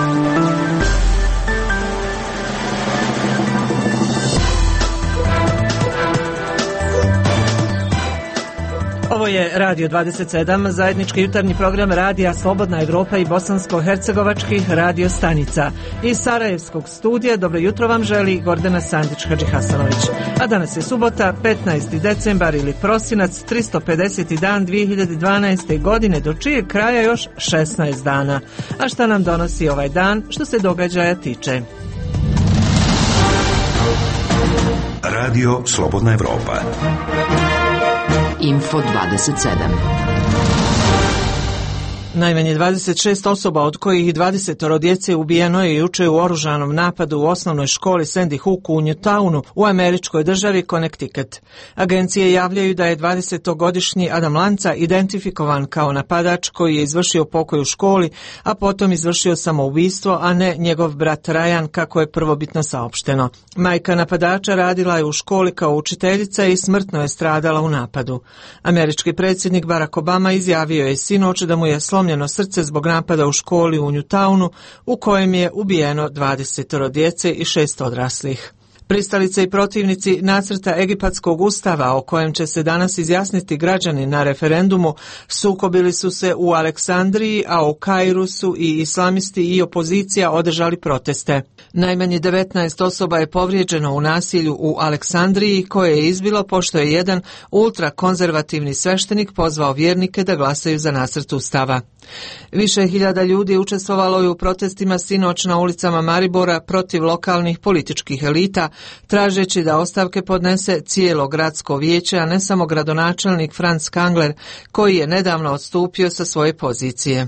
Ovo je Radio 27, zajednički jutarnji program Radija Slobodna Evropa i bosansko-hercegovačkih radio stanica. Iz Sarajevskog studija dobro jutro vam želi Gordana Sandić-Hadžihasanović. A danas je subota, 15. decembar ili prosinac, 350. dan 2012. godine, do čijeg kraja još 16 dana. A šta nam donosi ovaj dan, što se događaja tiče? Radio Slobodna Evropa. Info 27. Najmanje 26 osoba, od kojih 20 djece ubijeno je jučer u oružanom napadu u osnovnoj školi Sandy Hook u Newtownu u američkoj državi Connecticut. Agencije javljaju da je 20-godišnji Adam Lanza identifikovan kao napadač koji je izvršio pokolj u školi, a potom izvršio samoubistvo, a ne njegov brat Ryan, kako je prvobitno saopšteno. Majka napadača radila je u školi kao učiteljica i smrtno je stradala u napadu. Američki predsjednik Barack Obama izjavio je sinoć da mu je slomljeno srce zbog napada u školi u Newtownu u kojem je ubijeno 20 djece i 6 odraslih. Pristalice i protivnici nacrta egipatskog ustava o kojem će se danas izjasniti građani na referendumu sukobili su se u Aleksandriji, a u Kairu su i islamisti i opozicija održali proteste. Najmanje 19 osoba je povrijeđeno u nasilju u Aleksandriji koje je izbilo pošto je jedan ultrakonzervativni sveštenik pozvao vjernike da glasaju za nacrt ustava. Više hiljada ljudi učestvovalo je u protestima sinoć na ulicama Maribora protiv lokalnih političkih elita, tražeći da ostavke podnese cijelo gradsko vijeće, a ne samo gradonačelnik Franz Kangler, koji je nedavno odstupio sa svoje pozicije.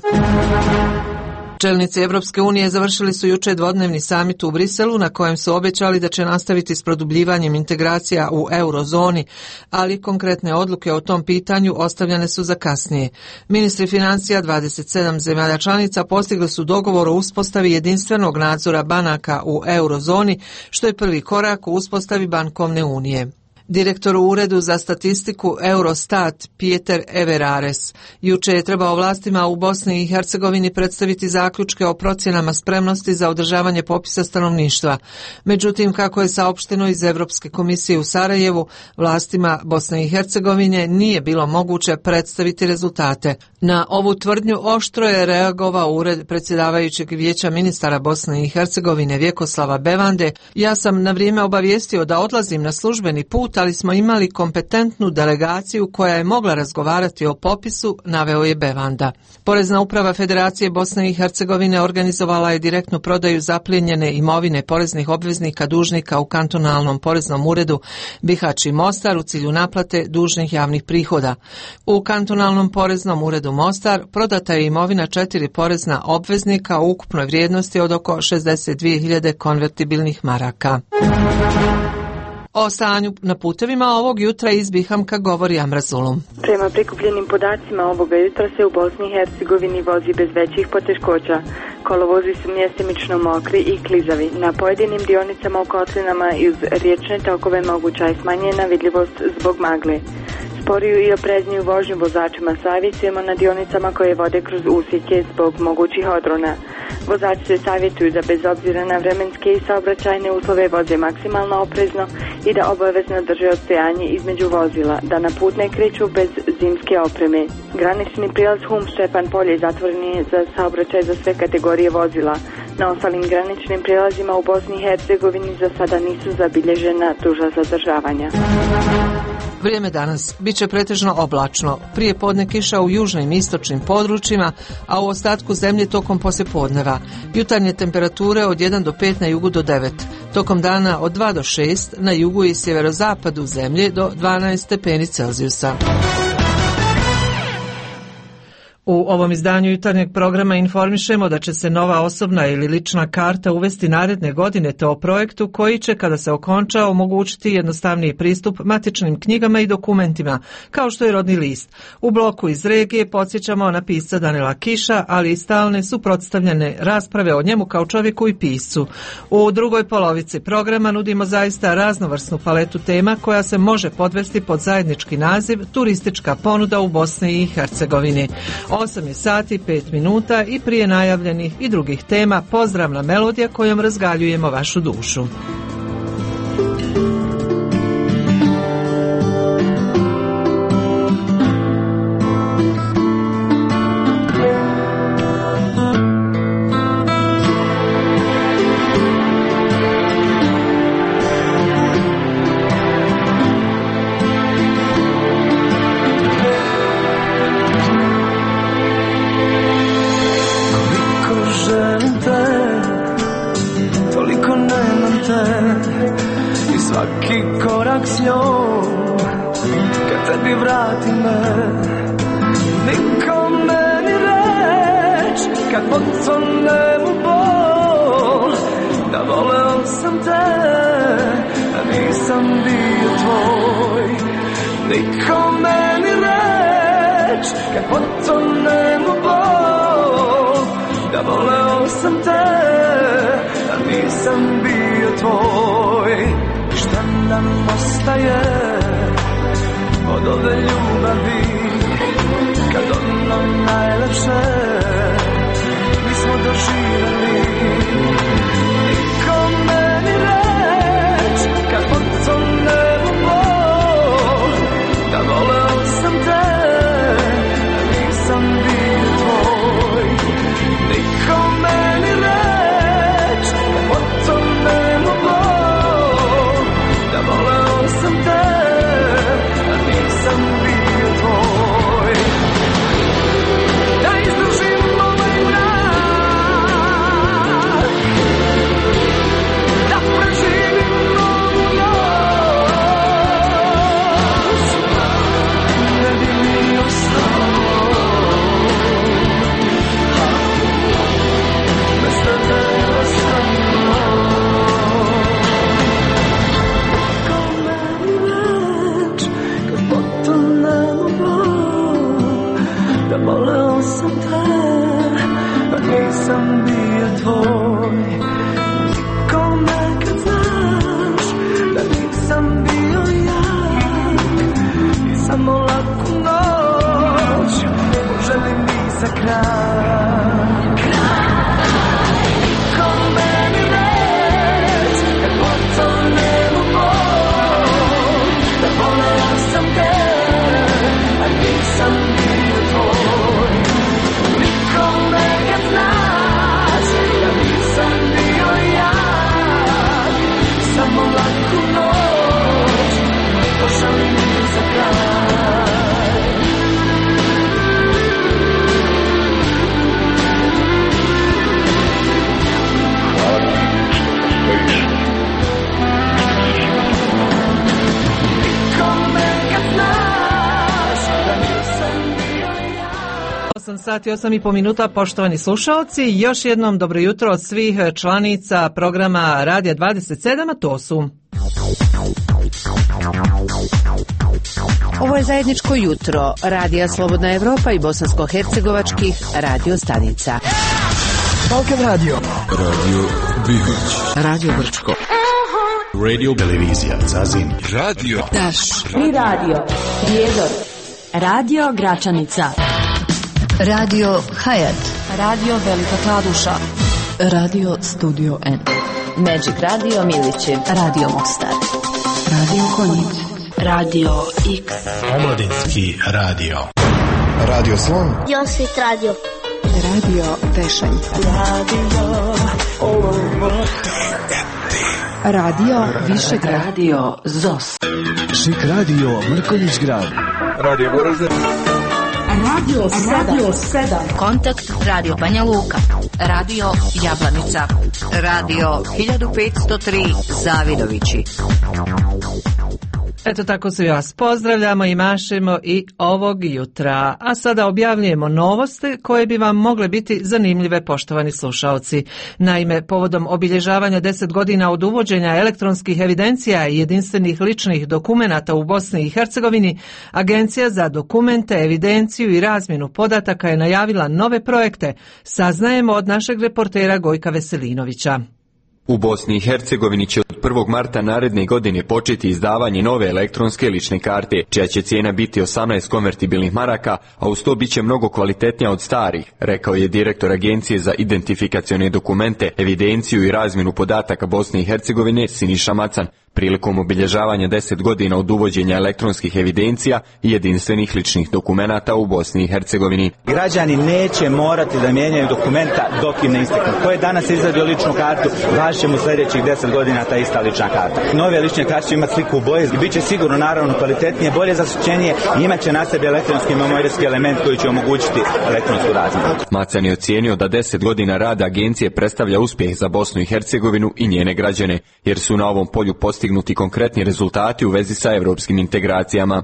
Čelnici Evropske unije završili su jučer dvodnevni samit u Briselu na kojem su obećali da će nastaviti s produbljivanjem integracija u eurozoni, ali konkretne odluke o tom pitanju ostavljene su za kasnije. Ministri financija 27 zemalja članica postigli su dogovor o uspostavi jedinstvenog nadzora banaka u eurozoni, što je prvi korak u uspostavi bankovne unije. Direktor u Uredu za statistiku Eurostat Pieter Everares jučer je trebao vlastima u Bosni i Hercegovini predstaviti zaključke o procjenama spremnosti za održavanje popisa stanovništva. Međutim, kako je saopšteno iz Europske komisije u Sarajevu, vlastima Bosne i Hercegovine nije bilo moguće predstaviti rezultate. Na ovu tvrdnju oštro je reagovao Ured predsjedavajućeg vijeća ministara Bosne i Hercegovine Vjekoslava Bevande. Ja sam na vrijeme obavijestio da odlazim na službeni put, ali smo imali kompetentnu delegaciju koja je mogla razgovarati o popisu, naveo je Bevanda. Porezna uprava Federacije Bosne i Hercegovine organizovala je direktnu prodaju zaplijenjene imovine poreznih obveznika dužnika u kantonalnom poreznom uredu Bihać i Mostar u cilju naplate dužnih javnih prihoda. U kantonalnom poreznom uredu Mostar prodata je imovina 4 porezna obveznika u ukupnoj vrijednosti od oko 62.000 konvertibilnih maraka. O stanju na putevima ovog jutra iz Bihamka govori Amra Zulum. Prema prikupljenim podacima ovoga jutra se u Bosni i Hercegovini vozi bez većih poteškoća. Kolovozi su mjestimično mokri i klizavi. Na pojedinim dionicama u kotlinama i uz riječne tokove moguća je smanjena vidljivost zbog magle. Sporiju i oprezniju vožnju vozačima savjetujemo na dionicama koje vode kroz usjeke zbog mogućih odrona. Vozači se savjetuju da bez obzira na vremenske i saobraćajne uslove voze maksimalno oprezno i da obavezno drže odstojanje između vozila, da na put ne kreću bez zimske opreme. Granični prilaz Hum Šćepan Polje zatvoren je za saobraćaj za sve kategorije vozila. Na ostalim graničnim prijelazima u Bosni i Hercegovini za sada nisu zabilježena duža zadržavanja. Vrijeme danas biće pretežno oblačno. Prije podne kiša u južnim i istočnim područjima, a u ostatku zemlje tokom poslijepodneva. Jutarnje temperature od 1 do 5 na jugu do 9. Tokom dana od 2 do 6 na jugu i sjeverozapadu zemlje do 12 stepeni Celzijusa. U ovom izdanju jutarnjeg programa informišemo da će se nova osobna ili lična karta uvesti naredne godine, te o projektu koji će, kada se okonča, omogućiti jednostavniji pristup matičnim knjigama i dokumentima, kao što je rodni list. U bloku iz regije podsjećamo na pisca Danila Kiša, ali i stalne suprotstavljene rasprave o njemu kao čovjeku i piscu. U drugoj polovici programa nudimo zaista raznovrsnu paletu tema koja se može podvesti pod zajednički naziv turistička ponuda u Bosni i Hercegovini. 8 je sati 5 minuta i prije najavljenih i drugih tema pozdravna melodija kojom razgaljujemo vašu dušu. Sati 8,5 minuta, poštovani slušalci, još jednom dobro jutro od svih članica programa Radija 27, a to su... Ovo je zajedničko jutro Radija Slobodna Evropa i bosansko-hercegovačkih radio stanica. Balkan Radio, Radio Bihać, Radio Brčko, Radio Televizija Zazin, Radio Daš, Pri Radio Prijedor, Radio Gračanica, Radio Hayat, Radio Velika Kladuša, Radio Studio N, Magic Radio Milići, Radio Mostar, Radio Konjic, Radio X, Omladinski radio, Radio Slon, Josit Radio, Radio Tešanj, Radio Višegrad, Radio ZOS, Šik Radio Mrkonjić Grad, Radio Goražde, Radio 7, Kontakt Radio Banja Luka, Radio Jablanica, Radio 1503 Zavidovići. Eto tako svi vas pozdravljamo i mašemo i ovog jutra. A sada objavljujemo novosti koje bi vam mogle biti zanimljive, poštovani slušaoci. Naime, povodom obilježavanja 10 godina od uvođenja elektronskih evidencija i jedinstvenih ličnih dokumenata u Bosni i Hercegovini, Agencija za dokumente, evidenciju i razmjenu podataka je najavila nove projekte. Saznajemo od našeg reportera Gojka Veselinovića. U Bosni i Hercegovini će od od 1. marta naredne godine početi izdavanje nove elektronske lične karte, čija će cijena biti 18 konvertibilnih maraka, a uz to bit će mnogo kvalitetnija od starih, rekao je direktor Agencije za identifikacione dokumente, evidenciju i razmjenu podataka Bosne i Hercegovine Siniša Macan, prilikom obilježavanja 10 godina od uvođenja elektronskih evidencija i jedinstvenih ličnih dokumenata u Bosni i Hercegovini. Građani neće morati da mijenjaju dokumenta dok im ne isteknu. Ko je danas izradio ličnu kartu, važit će mu sljedećih 10 godina ta ista lična karta. Nove lične karte će imati sliku u boje i bit će sigurno naravno kvalitetnije, bolje zaštićenije i imat će na sebi elektronski memorijski element koji će omogućiti elektronsku razmjenu. Macan je ocijenio da 10 godina rada agencije predstavlja uspjeh za Bosnu i Hercegovinu i njene građane, jer su na ovom polju postignuti konkretni rezultati u vezi sa evropskim integracijama.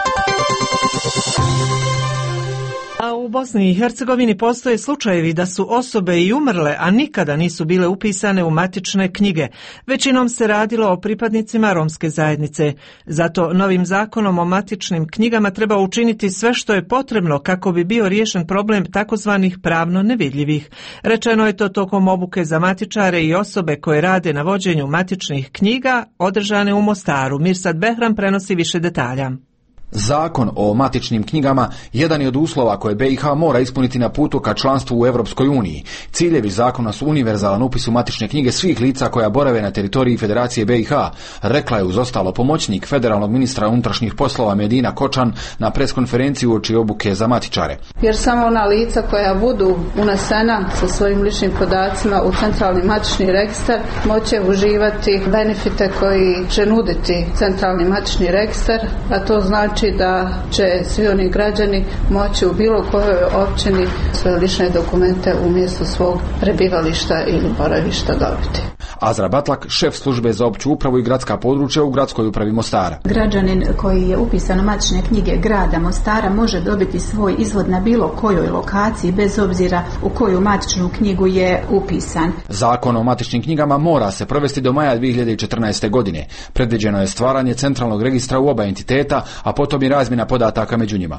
A u Bosni i Hercegovini postoje slučajevi da su osobe i umrle, a nikada nisu bile upisane u matične knjige. Većinom se radilo o pripadnicima romske zajednice. Zato novim zakonom o matičnim knjigama treba učiniti sve što je potrebno kako bi bio riješen problem takozvanih pravno nevidljivih. Rečeno je to tokom obuke za matičare i osobe koje rade na vođenju matičnih knjiga održane u Mostaru. Mirsad Behram prenosi više detalja. Zakon o matičnim knjigama jedan je od uslova koje BiH mora ispuniti na putu ka članstvu u Europskoj uniji. Ciljevi zakona su univerzalan upis u matične knjige svih lica koja borave na teritoriji Federacije BiH, rekla je uz ostalo pomoćnik federalnog ministra unutrašnjih poslova Medina Kočan na preskonferenciji uoči obuke za matičare. Jer samo ona lica koja budu unesena sa svojim ličnim podacima u centralni matični registar moće uživati benefite koji će nuditi centralni matični registar, a to znači da će svi oni građani moći u bilo kojoj općini svoje lične dokumente umjesto svog prebivališta ili boravišta dobiti. Azra Batlak, šef službe za opću upravu i gradska područja u gradskoj upravi Mostara. Građanin koji je upisan u matične knjige grada Mostara može dobiti svoj izvod na bilo kojoj lokaciji bez obzira u koju matičnu knjigu je upisan. Zakon o matičnim knjigama mora se provesti do maja 2014. godine. Predviđeno je stvaranje centralnog registra u oba entiteta, a potom i razmjena podataka među njima.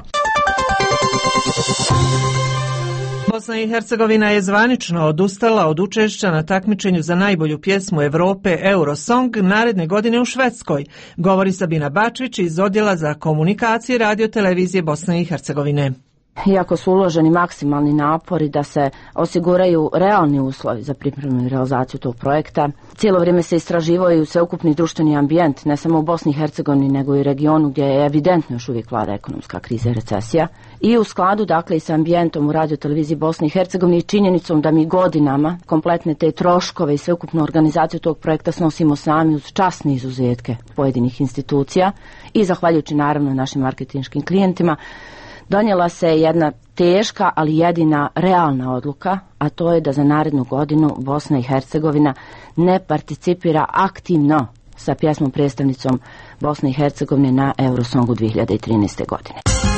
Bosna i Hercegovina je zvanično odustala od učešća na takmičenju za najbolju pjesmu Europe Eurosong naredne godine u Švedskoj, govori Sabina Bačić iz Odjela za komunikacije Radio televizije Bosne i Hercegovine. Iako su uloženi maksimalni napori da se osiguraju realni uslovi za pripremu i realizaciju tog projekta, cijelo vrijeme se istraživao i sveukupni društveni ambijent, ne samo u Bosni i Hercegovini, nego i regionu gdje je evidentno još uvijek vlada ekonomska kriza i recesija. I u skladu, dakle, i sa ambijentom u Radio televiziji Bosne i Hercegovine i činjenicom da mi godinama kompletne te troškove i sveukupnu organizaciju tog projekta snosimo sami uz časne izuzetke pojedinih institucija i zahvaljujući naravno našim marketinškim klijentima, donijela se jedna teška, ali jedina realna odluka, a to je da za narednu godinu Bosna i Hercegovina ne participira aktivno sa pjesmom predstavnicom Bosne i Hercegovine na Eurosongu 2013. godine.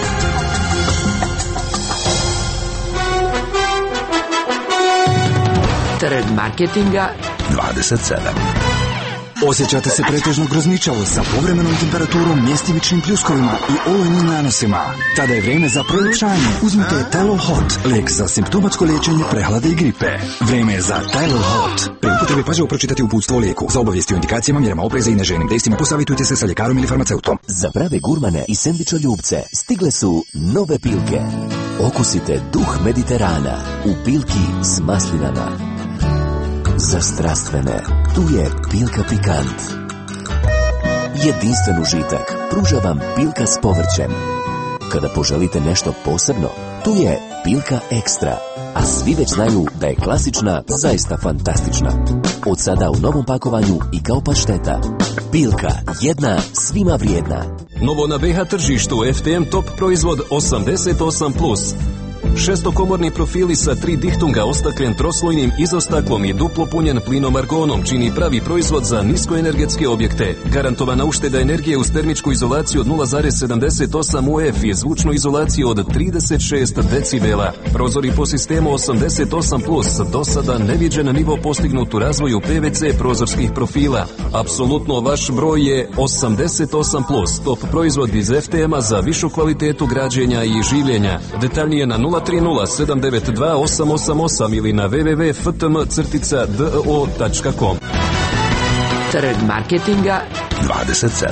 Trend marketinga 27. Osjećate se pretežno grozničavo sa povremenom temperaturom, mjestimičnim pljuskovima i olujnim nanosima? Tada je vrijeme za proljepšanje. Uzmite Tylol Hot, lijek za simptomatsko liječenje prehlade i gripe. Vrijeme je za Tylol Hot. Pri upotrebi pažljivo pročitati uputstvo o lijeku. Za obavijesti o indikacijama, mjerama opreza i neželjenim dejstvima posavitujte se sa ljekarom ili farmaceutom. Za prave gurmane i sendvičoljubce stigle su nove pilke. Okusite duh Mediterana u pilki s maslinama. Za strastvene, tu je Pilka Pikant. Jedinstven užitak pruža vam Pilka s povrćem. Kada poželite nešto posebno, tu je Pilka Ekstra. A svi već znaju da je klasična zaista fantastična. Od sada u novom pakovanju i kao pašteta. Pilka, jedna svima vrijedna. Novo na BH tržištu FTM Top proizvod 88+. Šestokomorni profili sa 3 dihtunga ostaklen troslojnim izostaklom i duplo punjen plinom argonom čini pravi proizvod za niskoenergetske objekte. Garantovana ušteda energije uz termičku izolaciju od 0,78 UF i zvučnu izolaciju od 36 decibela. Prozori po sistemu 88+, do sada neviđen nivo postignut u razvoju PVC prozorskih profila. Apsolutno vaš broj je 88+, top proizvod iz FTM-a za višu kvalitetu građenja i življenja. Detaljnije na 030-792-888 ili na www.ftm-do.com. Trg marketinga 27.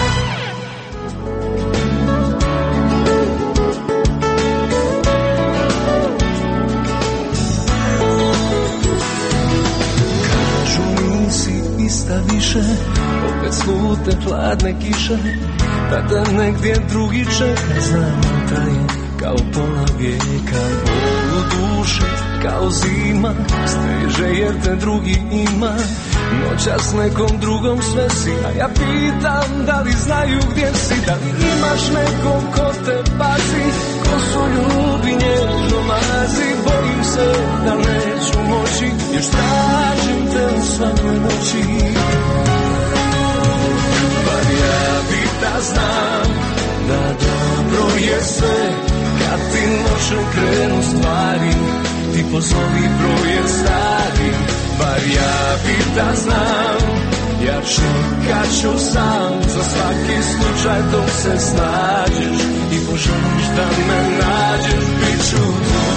Ista više, opet slute hladne kiše, da te negdje drugi čeka, znam traje kao pola vijeka, bol u duši kao zima, steže jer te drugi ima, noćas nekom drugom sve si, a ja pitam da li znaju gdje si, da li imaš nekog ko te pazi, ko su ljubi nježno mazi, bojim se da neću moći, još tražim te u svakoj noći. Bar ja bi da znam da dobro je sve, kad ti noćom krenu stvari, ti pozovi broj stari. Bar ja bi da znam, ja čekat ću sam za svaki slučaj dok se snađeš i poželiš da me nađeš, bit ću tu.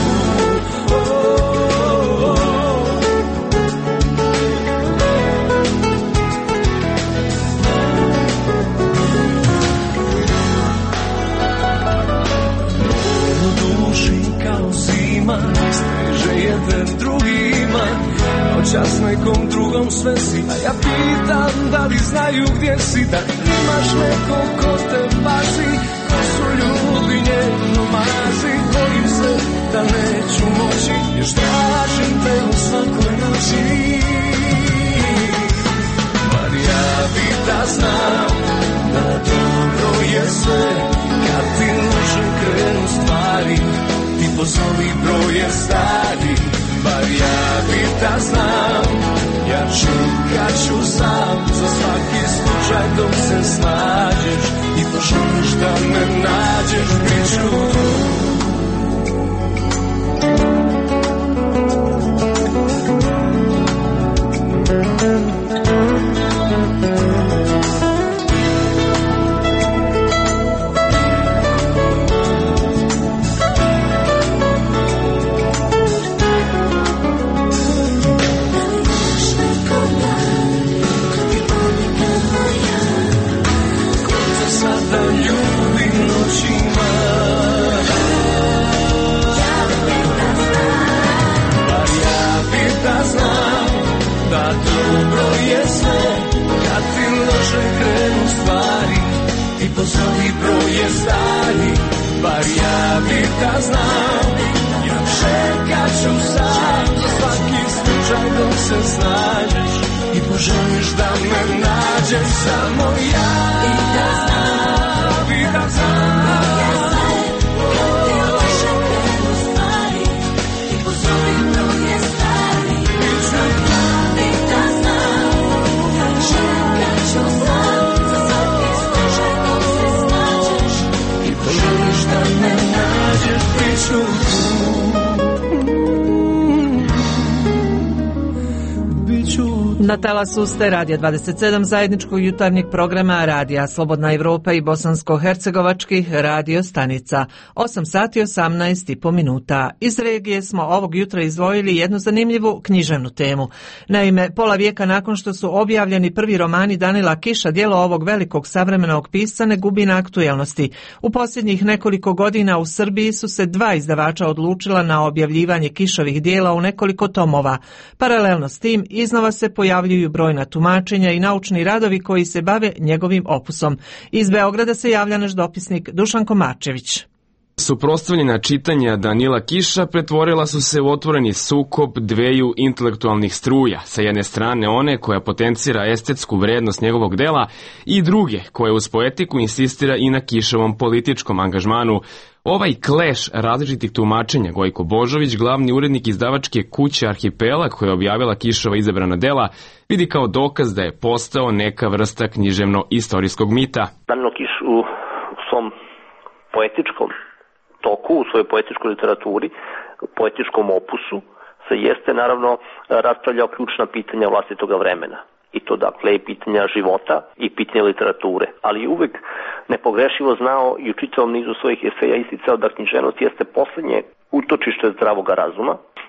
Steže jedan drugima, noćas nekom drugom sve si, a ja pitam da li znaju gdje si, da li imaš nekog ko te pazi, ko su ljubi nježno mazi, bojim se da neću moći, još tražim te u svakoj noći. Bar ja bi da znam da dobro je sve, kad ti noćom krenu stvari, ti pozovi broje stari. Bar ja bi da znam, ja čekat ću sam za svaki slučaj dok se snađeš i poželiš da me nađeš, bit ću tu. Pozovi broje stari, bar ja bi da znam, ja čekat ću sam za svaki slučaj dok se snađeš i poželiš da me nađeš, samo ja bi da znam. Na talasu ste Radija 27 zajedničkog jutarnjeg programa Radija Slobodna Evropa i bosansko-hercegovačkih radio stanica. 8 sati 18,5 minuta. Iz regije smo ovog jutra izdvojili jednu zanimljivu književnu temu. Naime, pola vijeka nakon što su objavljeni prvi romani Danila Kiša, djelo ovog velikog savremenog pisca ne gubi na aktuelnosti. U posljednjih nekoliko godina u Srbiji su se 2 izdavača odlučila na objavljivanje Kišovih djela u nekoliko tomova. Paralelno s tim iznova se pojavljuju brojna tumačenja i naučni radovi koji se bave njegovim opusom. Iz Beograda se javlja naš dopisnik Dušan Komarčević. Suprotstavljena čitanja Danila Kiša pretvorila su se u otvoreni sukob dveju intelektualnih struja. Sa jedne strane one koja potencira estetsku vrednost njegovog dela i druge koje uz poetiku insistira i na Kišovom političkom angažmanu. Ovaj kleš različitih tumačenja Gojko Božović, glavni urednik izdavačke kuće Arhipelag koja je objavila Kišova izabrana dela, vidi kao dokaz da je postao neka vrsta književno-istorijskog mita. Danilo Kiš u svom poetičkom toku, u svojoj poetičkoj literaturi, poetičkom opusu, se jeste naravno raspravljao ključna pitanja vlastitoga vremena. I to dakle i pitanja života i pitanja literature. Ali uvek nepogrešivo znao i u čitavom nizu svojih eseja isticao da književnost jeste posljednje utočište zdravoga razuma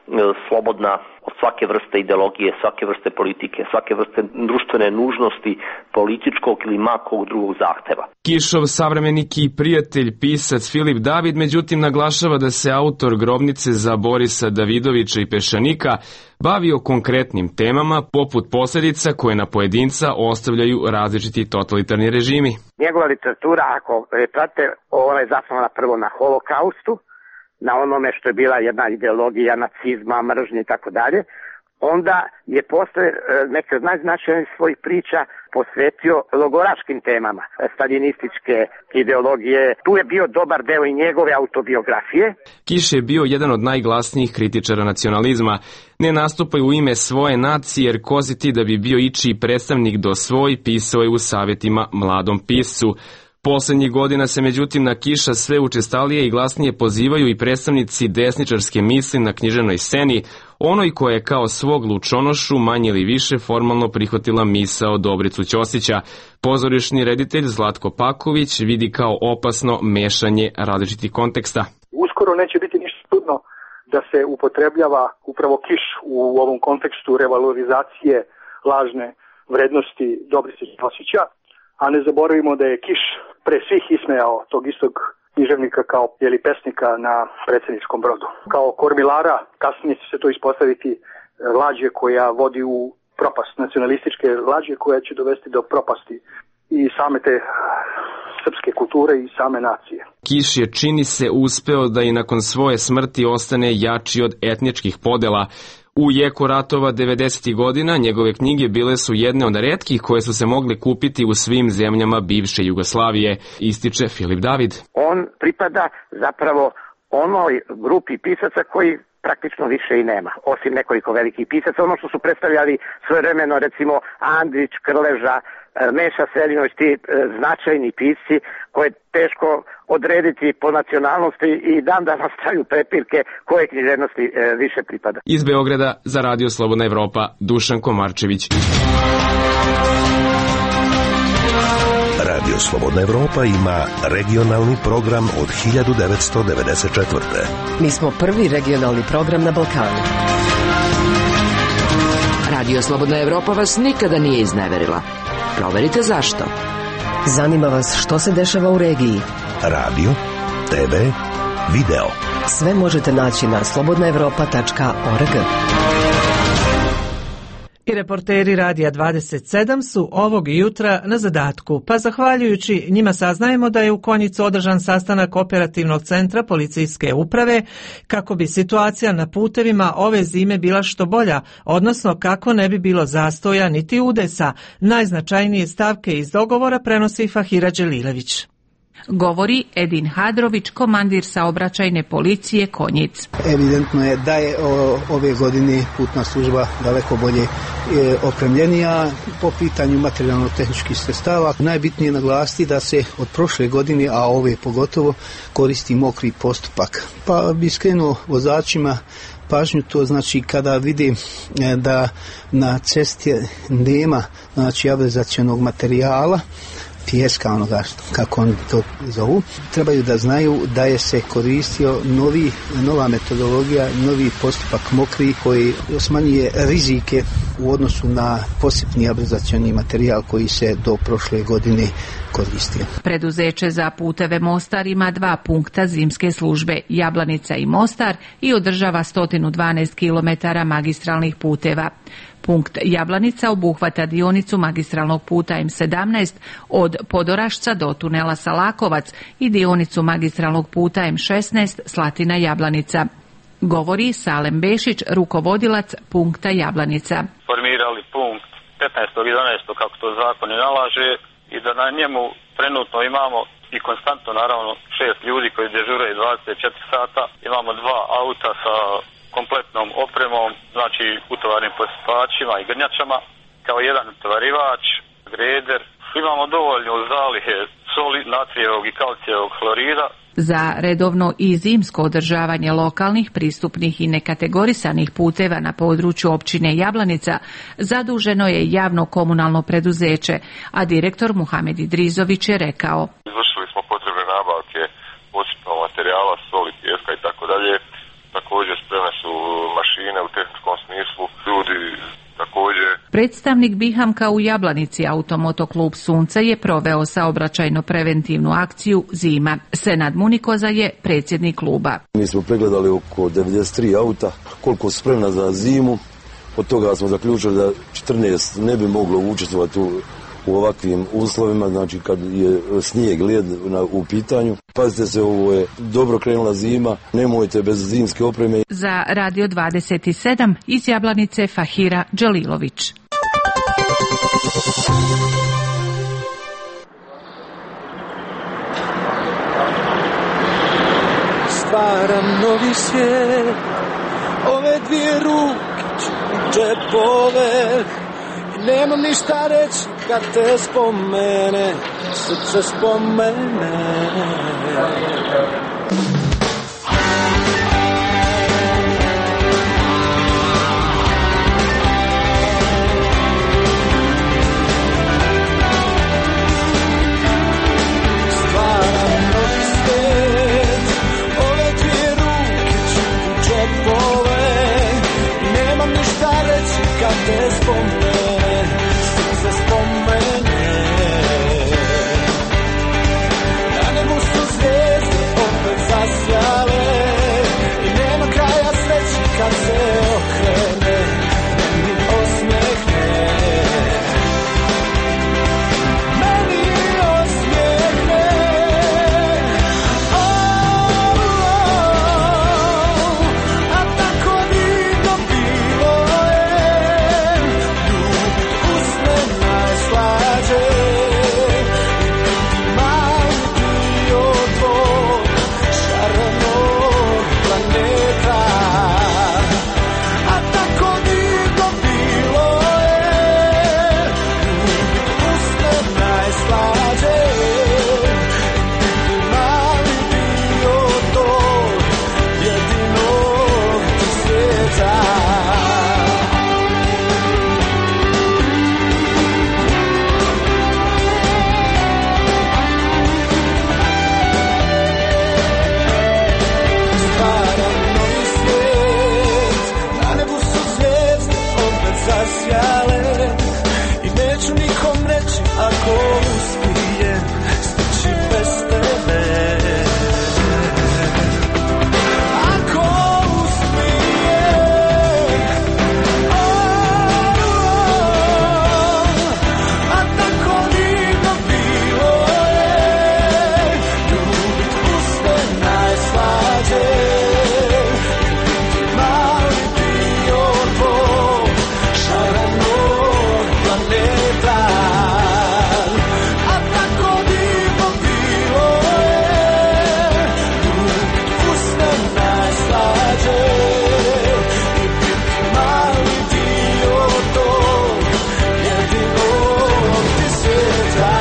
slobodna od svake vrste ideologije, svake vrste politike, svake vrste društvene nužnosti, političkog ili makog drugog zahteva. Kišov savremenik i prijatelj, pisac Filip David, međutim naglašava da se autor Grobnice za Borisa Davidovića i Peščanika bavio konkretnim temama poput posljedica koje na pojedinca ostavljaju različiti totalitarni režimi. Njegova literatura, ako je prate, ona je zasnovana prvo na holokaustu, na onome što je bila jedna ideologija nacizma, mržnje i tako dalje. Onda je posle neke od najznačajnijih svojih priča posvetio logoraškim temama, staljinističke ideologije. Tu je bio dobar deo i njegove autobiografije. Kiš je bio jedan od najglasnijih kritičara nacionalizma. Ne nastupaju u ime svoje nacije jer koziti da bi bio ičiji predstavnik do svoj, pisao je u savjetima mladom piscu. Posljednjih godina se međutim na Kiša sve učestalije i glasnije pozivaju i predstavnici desničarske misli na književnoj sceni, onoj koja je kao svog lučonošu manje ili više formalno prihvatila misao Dobricu Ćosića. Pozorišni reditelj Zlatko Paković vidi kao opasno mešanje različitih konteksta. Uskoro neće biti ništa čudno da se upotrebljava upravo Kiš u ovom kontekstu revalorizacije lažne vrednosti Dobrice Ćosića, a ne zaboravimo da je Kiš pre svih ismejao tog istog književnika kao pesnika na predsjedničkom brodu. Kao kormilara, kasnije će se to ispostaviti lađe koja vodi u propast, nacionalističke lađe koja će dovesti do propasti i same te srpske kulture i same nacije. Kiš je, čini se, uspeo da i nakon svoje smrti ostane jači od etničkih podela. U jeku ratova 90. godina njegove knjige bile su jedne od retkih koje su se mogle kupiti u svim zemljama bivše Jugoslavije, ističe Filip David. On pripada zapravo onoj grupi pisaca koji praktično više i nema, osim nekoliko velikih pisaca. Ono što su predstavljali svojevremeno, recimo Andrić, Krleža, Meša Selinović, ti značajni pisci koje je teško odrediti po nacionalnosti i dan danas traju prepirke koje književnosti više pripada. Iz Beograda za Radio Slobodna Evropa, Dušan Komarčević. Radio Slobodna Evropa ima regionalni program od 1994. Mi smo prvi regionalni program na Balkanu. Radio Slobodna Evropa vas nikada nije izneverila. Proverite zašto. Zanima vas što se dešava u regiji. Radio, TV, video. Sve možete naći na slobodnaevropa.org. I reporteri Radija 27 su ovog jutra na zadatku, pa zahvaljujući njima saznajemo da je u Konjicu održan sastanak operativnog centra policijske uprave kako bi situacija na putevima ove zime bila što bolja, odnosno kako ne bi bilo zastoja niti udesa. Najznačajnije stavke iz dogovora prenosi Fahira Đelilević. Govori Edin Hadrović, komandir saobraćajne policije Konjic. Evidentno je da je ove godine putna služba daleko bolje opremljenija po pitanju materijalno-tehničkih sredstava. Najbitnije je naglasiti da se od prošle godine, a ove pogotovo, koristi mokri postupak. Pa bi skrenuo vozačima pažnju, to znači kada vidi da na cesti nema abrzacionog materijala, pijeska, onoga kako oni to zovu, trebaju da znaju da je se koristio nova metodologija, novi postupak mokri koji smanjuje rizike u odnosu na posebni abrzacioni materijal koji se do prošle godine koristio. Preduzeće za puteve Mostar ima 2 punkta zimske službe, Jablanica i Mostar, i održava 112 km magistralnih puteva. Punkt Jablanica obuhvata dionicu magistralnog puta M17 od Podorašca do tunela Salakovac i dionicu magistralnog puta M16 Slatina Jablanica. Govori Salem Bešić, rukovodilac punkta Jablanica. Formirali punkt 15.11. kako to zakon i nalaže i da na njemu trenutno imamo i konstantno naravno 6 ljudi koji dežuraju 24 sata. Imamo 2 auta sa kompletnom opremom, znači utovarnim pospačima i grnjačama, kao jedan utovarivač, greder. Imamo dovoljno zalihe soli, natrijevog i kalcijevog hlorida. Za redovno i zimsko održavanje lokalnih, pristupnih i nekategorisanih puteva na području općine Jablanica zaduženo je javno komunalno preduzeće, a direktor Muhamed Idrizović je rekao: Izvršili smo potrebe nabavke početnog materijala, soli, pijeska i tako dalje. Također spremne su mašine Predstavnik Bihamka u Jablanici, Automotoklub Sunce, je proveo saobraćajno-preventivnu akciju Zima. Senad Munikoza je predsjednik kluba. Mi smo pregledali oko 93 auta, koliko su spremna za zimu. Od toga smo zaključili da 14 ne bi moglo učestvovati u ovakvim uslovima, znači kad je snijeg, led u pitanju. Pazite se, ovo je dobro krenula zima, nemojte bez zimske opreme. Za Radio 27 iz Jablanice Fahira Đalilović. Stvaram novi svijet, ove dvije ruke ću u džepove. Nemam ništa reći kad te spomene, srce spomene. Stvaram novi svijet, ove dvije ruke ću u džepove. Nemam ništa reći kad te spomene. Kad se okrene, mi osmehne, meni osmehne. A tako divno bilo je, ljubit usne najslađe i biti mali dio tvog šarenog planeta. I neću nikom reći ako uspijem stići bez tebe. Ako uspijem, a tako divno bilo je, ljubit usne najslađe i biti mali dio tvoj šarenog planeta. A tako divno bilo je, ljubit usne najslađe i biti mali dio tog jedinog ti svijeta.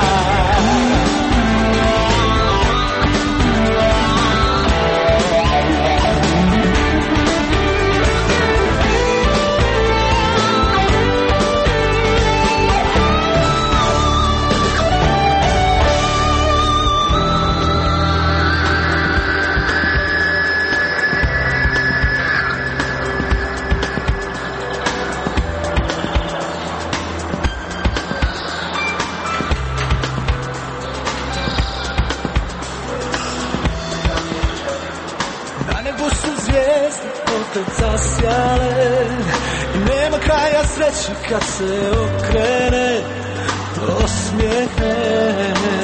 Na nebu su zvijezde opet zasjale i nema kraja sreći kad se okrene, osmijehne.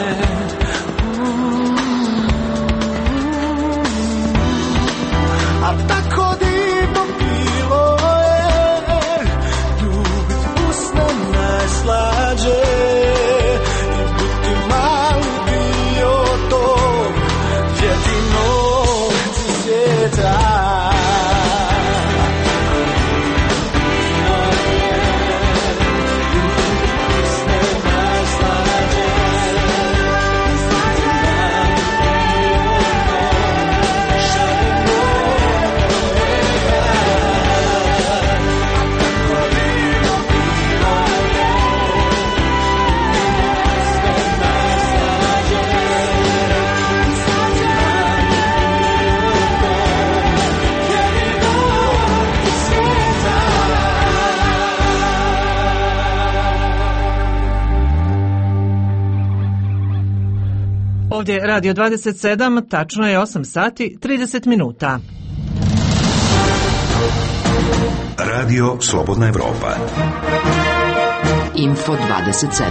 A tako divno bilo je, ljubit usne najslađe i biti mali dio tog jedinog ti svijeta. Ljubit usne najslađe Ovdje je Radio 27, tačno je 8 sati 30 minuta. Radio Slobodna Evropa. Info 27.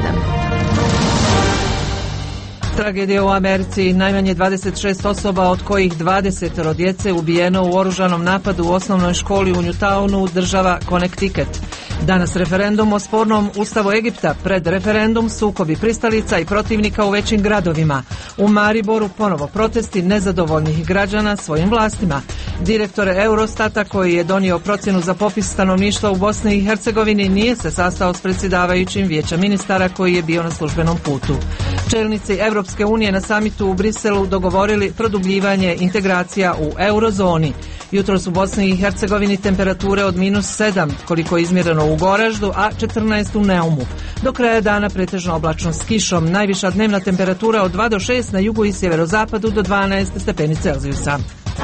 Tragedija u Americi, najmanje 26 osoba, od kojih 20 djece ubijeno u oružanom napadu u osnovnoj školi u Newtownu, država Connecticut. Danas referendum o spornom ustavu Egipta, pred referendum sukobi pristalica i protivnika u većim gradovima. U Mariboru ponovo protesti nezadovoljnih građana svojim vlastima. Direktor Eurostata, koji je donio procjenu za popis stanovništva u Bosni i Hercegovini, nije se sastao s predsjedavajućim vijeća ministara koji je bio na službenom putu. Čelnici Europske unije na samitu u Briselu dogovorili produbljivanje integracija u eurozoni. Jutros u Bosni i Hercegovini temperature od -7, koliko je izmjereno u Goraždu, a 14 u Neumu. Do kraja dana pretežno oblačno s kišom, najviša dnevna temperatura od 2 do 6 na jugu i sjeverozapadu do 12 stepeni Celzijusa.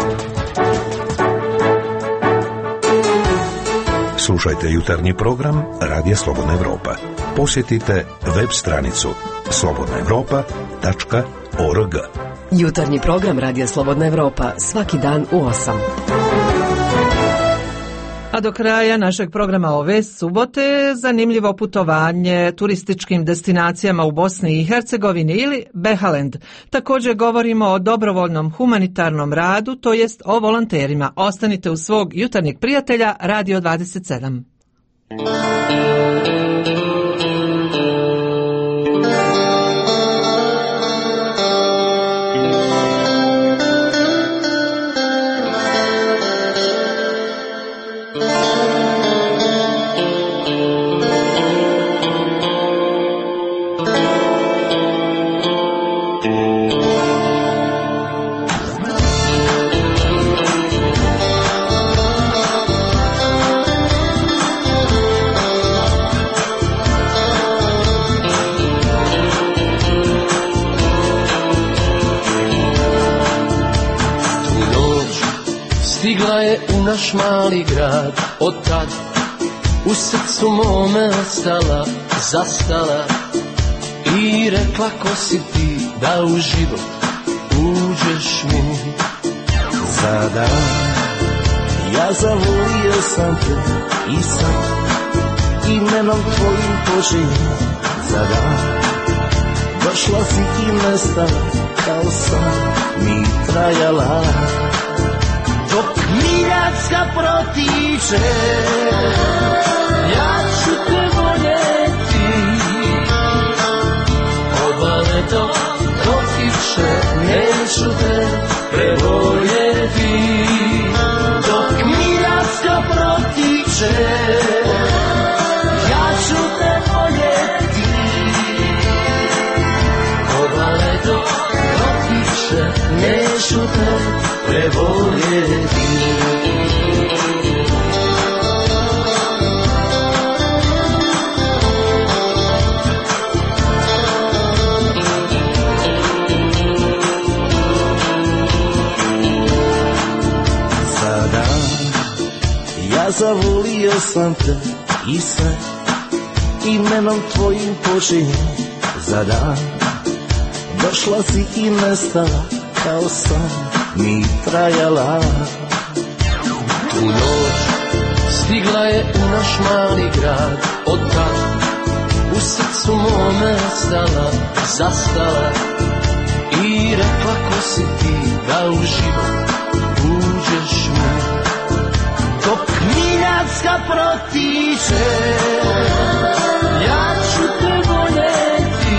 Slušajte jutarnji program Radija Slobodna Evropa. Posjetite web stranicu slobodnaevropa.org. Jutarnji program Radija Slobodna Evropa svaki dan u 8. A do kraja našeg programa ove subote zanimljivo putovanje turističkim destinacijama u Bosni i Hercegovini ili Behalend. Također govorimo o dobrovoljnom humanitarnom radu, to jest o volonterima. Ostanite uz svog jutarnjeg prijatelja Radio 27. Stigla je u naš mali grad, od tad u srcu mome ostala, zastala i rekla ko si ti da u život uđeš mi. Sada ja zavolio sam te i sad imenom tvojim poželjem. Sada došla si i nestala kao sam mi trajala. Dok miljacka protiče, ja ću te voljeti. Obale dok protiče, neću te prevoljeti. Dok miljacka protiče, ja ću te voljeti. Obale dok protiče, neću te prevoljeti. Sada ja zavolio sam te i sve imenom tvojim poželjem. Za dan došla si i nestala kao sam mi trajala. Tu noć stigla je u naš mali grad, od tad u srcu mome ostala, zastala i rekla ko si ti da u život uđeš mi. Dok miljacka protiče, ja ću te voljeti.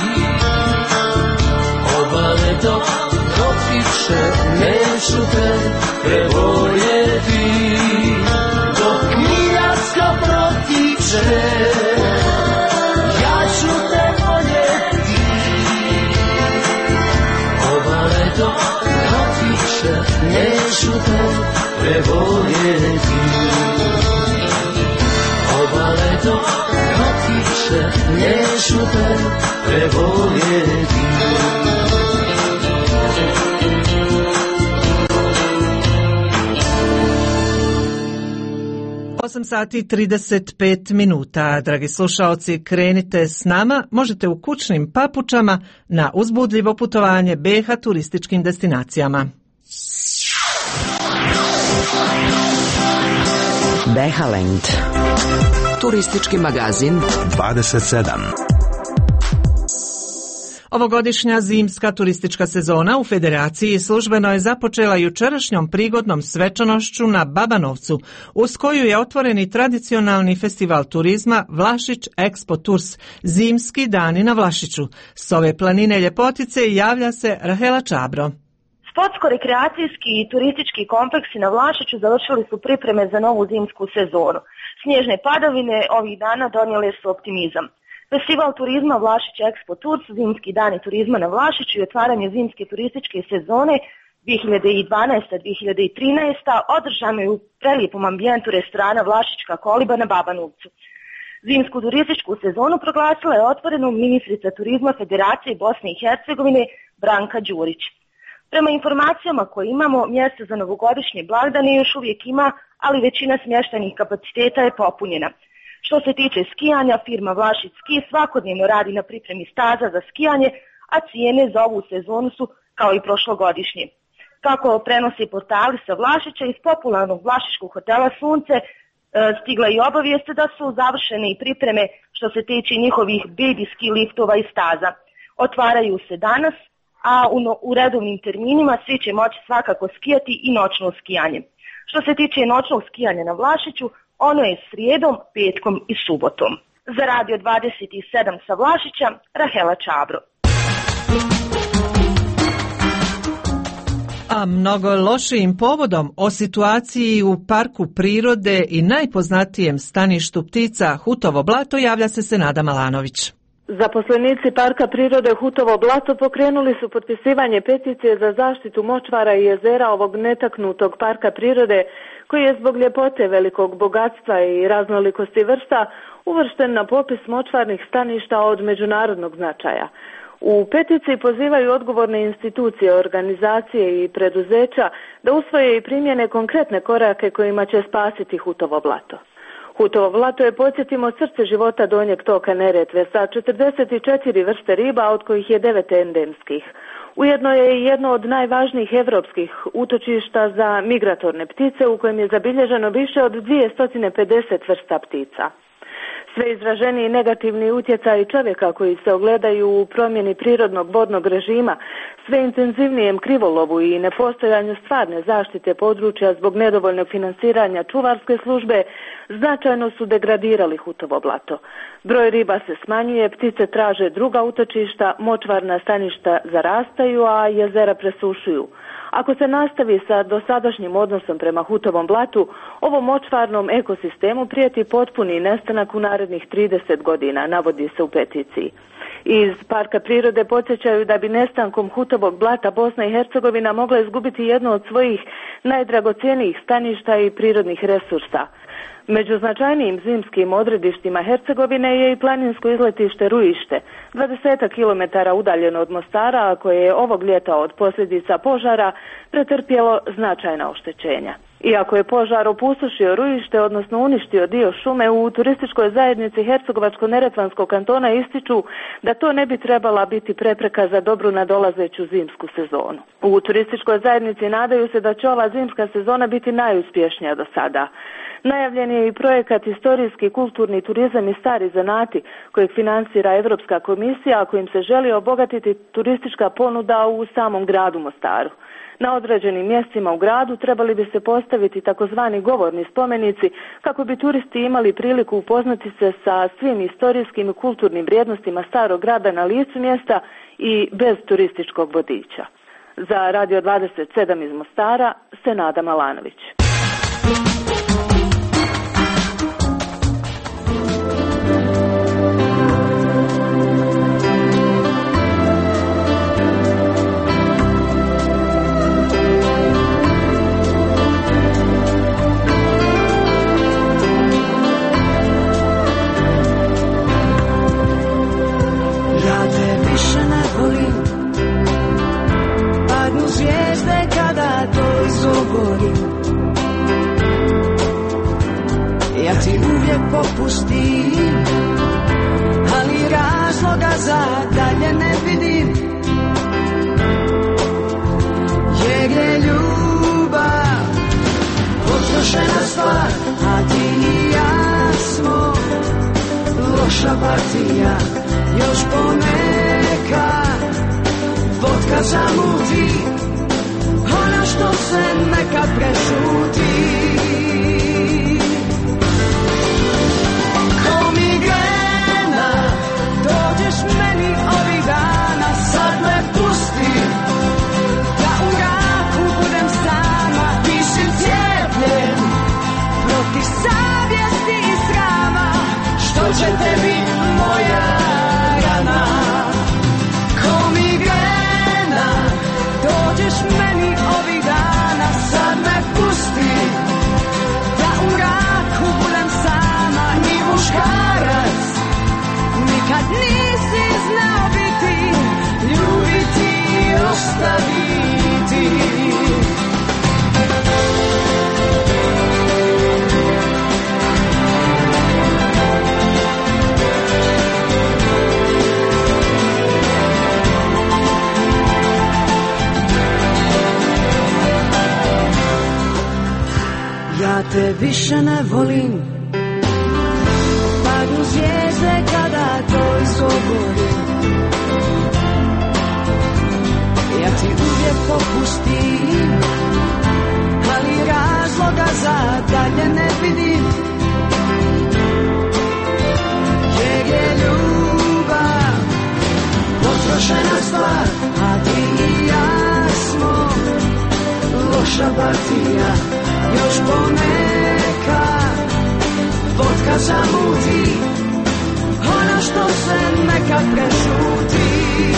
Obale dok protiče, neću te prevoljeti. Dok miljacka protiče, ja ću te voljeti. Obale dok protiče, neću te prevoljeti. Obale dok protiče, neću te prevoljeti. 8 sati 35 minuta. Dragi slušaoci, krenite s nama. Možete u kućnim papučama na uzbudljivo putovanje BiH turističkim destinacijama. Behaland. Turistički magazin 27. Ovogodišnja zimska turistička sezona u Federaciji službeno je započela jučerašnjom prigodnom svečanošću na Babanovcu, uz koju je otvoren i tradicionalni festival turizma Vlašić Expo Tours, zimski dani na Vlašiću. S ove planine ljepotice javlja se Rahela Čabro. Sportsko-rekreacijski i turistički kompleksi na Vlašiću završili su pripreme za novu zimsku sezonu. Snježne padavine ovih dana donijele su optimizam. Festival turizma Vlašić Expo Tours, zimski dani turizma na Vlašiću i otvaranje zimske turističke sezone 2012-2013 održano je u prelijepom ambijentu restorana Vlašićka koliba na Babanovcu. Zimsku turističku sezonu proglasila je otvorenu ministrica turizma Federacije Bosne i Hercegovine Branka Đurić. Prema informacijama koje imamo, mjesto za novogodišnje blagdane još uvijek ima, ali većina smještajnih kapaciteta je popunjena. Što se tiče skijanja, firma Vlašić Ski svakodnevno radi na pripremi staza za skijanje, a cijene za ovu sezonu su kao i prošlogodišnje. Kako prenose portali sa Vlašića, iz popularnog vlašiškog hotela Sunce stigla i obavijest da su završene i pripreme što se tiče njihovih baby ski liftova i staza. Otvaraju se danas, a u redovnim terminima svi će moći svakako skijati i noćno skijanje. Što se tiče noćnog skijanja na Vlašiću, ono je srijedom, petkom i subotom. Za Radio 27 sa Vlašića, Rahela Čabro. A mnogo lošijim povodom o situaciji u parku prirode i najpoznatijem staništu ptica Hutovo blato javlja se Senada Malanović. Zaposlenici Parka prirode Hutovo blato pokrenuli su potpisivanje peticije za zaštitu močvara i jezera ovog netaknutog parka prirode, koji je zbog ljepote, velikog bogatstva i raznolikosti vrsta uvršten na popis močvarnih staništa od međunarodnog značaja. U peticiji pozivaju odgovorne institucije, organizacije i preduzeća da usvoje i primjene konkretne korake kojima će spasiti Hutovo blato. Hutovo blato je, podsjetimo, srce života donjeg toka Neretve sa 44 vrste riba, od kojih je 9 endemskih. Ujedno je i jedno od najvažnijih evropskih utočišta za migratorne ptice, u kojem je zabilježeno više od 250 vrsta ptica. Sve izraženiji negativni utjecaj čovjeka koji se ogledaju u promjeni prirodnog vodnog režima, sve intenzivnijem krivolovu i nepostojanju stvarne zaštite područja zbog nedovoljnog financiranja čuvarske službe, značajno su degradirali Hutovo blato. Broj riba se smanjuje, ptice traže druga utočišta, močvarna staništa zarastaju, a jezera presušuju. Ako se nastavi sa dosadašnjim odnosom prema Hutovom blatu, ovom močvarnom ekosistemu prijeti potpuni nestanak u narednih 30 godina, navodi se u peticiji. Iz Parka prirode podsjećaju da bi nestankom Hutovog blata Bosna i Hercegovina mogla izgubiti jedno od svojih najdragocjenijih staništa i prirodnih resursa. Među značajnijim zimskim odredištima Hercegovine je i planinsko izletište Ruište, 20 km udaljeno od Mostara, koje je ovog ljeta od posljedica požara pretrpjelo značajna oštećenja. Iako je požar opustošio Ruište, odnosno uništio dio šume, u turističkoj zajednici Hercegovačko-neretvanskog kantona ističu da to ne bi trebala biti prepreka za dobru nadolazeću zimsku sezonu. U turističkoj zajednici nadaju se da će ova zimska sezona biti najuspješnija do sada. Najavljen je i projekat Istorijski kulturni turizam i stari zanati, kojeg financira Europska komisija, kojim se želi obogatiti turistička ponuda u samom gradu Mostaru. Na određenim mjestima u gradu trebali bi se postaviti takozvani govorni spomenici kako bi turisti imali priliku upoznati se sa svim istorijskim i kulturnim vrijednostima starog grada na licu mjesta i bez turističkog vodiča. Za Radio 27 iz Mostara, Senada Malanović. Padnu zvijezde kada to izgovorim. ja ti uvijek popustim, ali razloga za dalje ne vidim, jer je ljubav potrošena stvar, a ti i ja smo loša partija. Još ponekad vodka zamuti ono što se nekad prešuti. Ko migrena, dođeš meni ovih dana, sad me pusti da u mraku budem sama. Ti si cijepljen protiv savjesti i srama, što će tebi moja rana. Ko migrena, dođeš meni ovih dana, sad me pusti da u mraku budem sama. Ni muškarac nikad nisi znao biti, ljubiti i ostaviti. Ja te više ne volim, padnu zvijezde kada to izgovori. Ja ti uvijek popustim, ali razloga za dalje ne vidim, jer je ljubav potrošena stvar, a ti i ja smo loša partija. Još ponekad vodka zamuti ono što se nekad prešuti.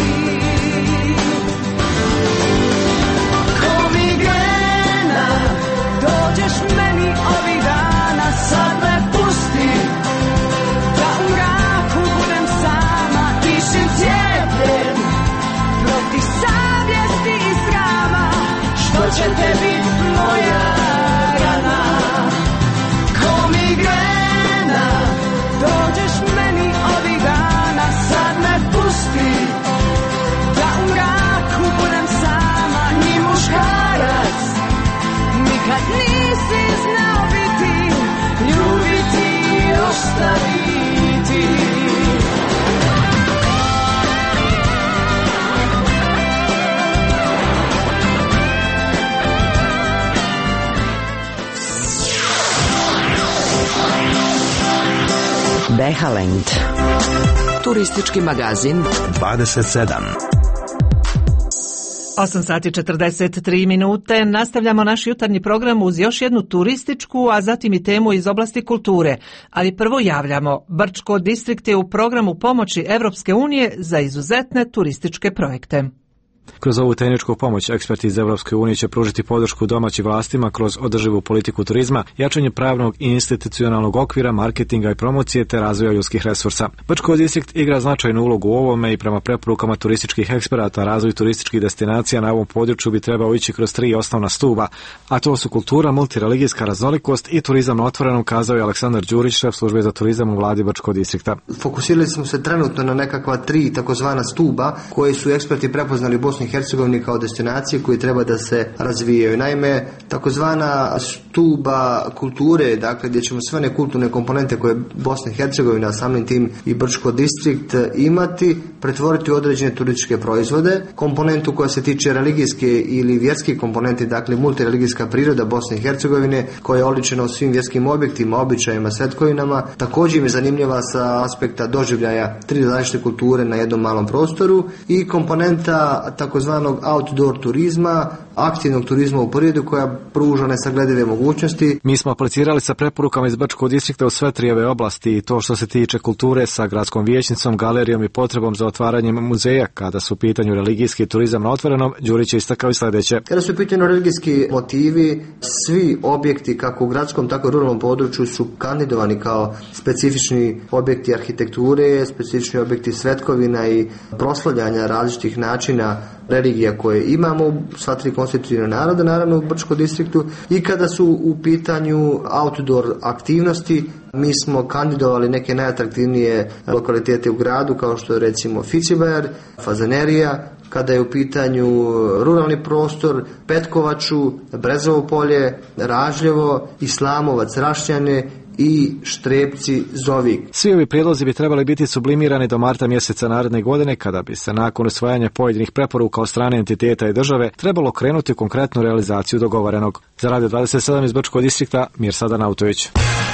Ko migrena, dođeš meni ovih dana, sad me pusti da u mraku budem sama. Ti si cijepljen protiv savjesti i srama, što će tebi moja rana. Ko migrena, dođeš meni ovih dana, sad me pusti da u mraku budem sama. Ni muškarac nikad nisi znao biti, ljubiti i ostaviti. Behalend. Turistički magazin 27. 8 sati 43 minute. Nastavljamo naš jutarnji program uz još jednu turističku, a zatim i temu iz oblasti kulture. Ali prvo javljamo, Brčko distrikt je u programu pomoći Evropske unije za izuzetne turističke projekte. Kroz ovu tehničku pomoć eksperti iz Evropske unije će pružiti podršku domaćim vlastima kroz održivu politiku turizma, jačanje pravnog i institucionalnog okvira, marketinga i promocije te razvoja ljudskih resursa. Brčko distrikt igra značajnu ulogu u ovome i prema preporukama turističkih eksperata razvoj turističkih destinacija na ovom području bi trebao ići kroz 3 osnovna stuba, a to su kultura, multireligijska raznolikost i turizam na otvorenom, kazao je Aleksandar Đurić, šef službe za turizam u vladi Brčko distrikta. Fokusirali smo se trenutno na nekakva 3 takozvana stuba koje su eksperti prepoznali Bosni i Hercegovini kao destinacije koje treba da se razvijaju. Naime, takozvana stuba kulture, dakle gdje ćemo sve one kulturne komponente koje Bosna i Hercegovina, samim tim i Brčko distrikt imati, pretvoriti u određene turističke proizvode. Komponentu koja se tiče religijske ili vjerske komponente, dakle multireligijska priroda Bosne i Hercegovine koja je oličena u svim vjerskim objektima, običajima, svetkovinama, također je zanimljiva sa aspekta doživljaja 3 različite kulture na jednom malom prostoru i komponenta takozvanog outdoor turizma, aktivnog turizma u prirodu koja pruža nesagledive mogućnosti. Mi smo aplicirali sa preporukama iz Brčkog distrikta u sve 3 ove oblasti i to što se tiče kulture sa gradskom vijećnicom, galerijom i potrebom za otvaranjem muzeja. Kada su u pitanju religijski turizam na otvorenom, Đurić je istakao i sljedeće. Kada su u pitanju religijski motivi, svi objekti kako u gradskom tako i ruralnom području su kandidovani kao specifični objekti arhitekture, specifični objekti svetkovina i proslavljanja različitih načina religija koje imamo, sva tri konstitutivna naroda, naravno u Brčkom distriktu, i kada su u pitanju outdoor aktivnosti, mi smo kandidovali neke najatraktivnije lokalitete u gradu, kao što je recimo Ficibajar, Fazanerija, kada je u pitanju ruralni prostor, Petkovaču, Brezovo polje, Ražljevo, Islamovac, Rašćane i Štrebci, Zovik. Svi ovi prijedlozi bi trebali biti sublimirani do marta mjeseca naredne godine, kada bi se nakon usvajanja pojedinih preporuka od strane entiteta i države trebalo krenuti u konkretnu realizaciju dogovorenog. Za Radio 27 iz Brčkog distrikta, Mirsada Nautović.